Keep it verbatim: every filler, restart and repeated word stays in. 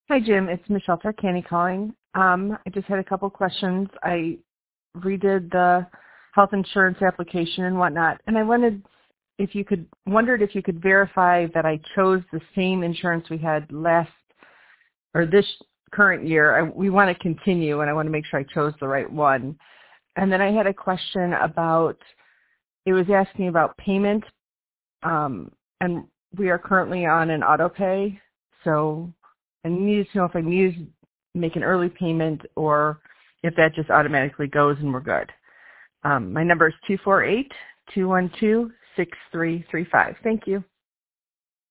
Hi, Jim. It's Michelle Tarkani calling. Um, I just had a couple questions. I redid the health insurance application and whatnot, and I wanted if you could wondered if you could verify that I chose the same insurance we had last or this current year. I, we want to continue, and I want to make sure I chose the right one. And then I had a question about it was asking about payment, um, and we are currently on an auto pay, so I needed to know if I needed to make an early payment or if that just automatically goes and we're good. Um, my number is two four eight, two one two, six three three five. Thank you.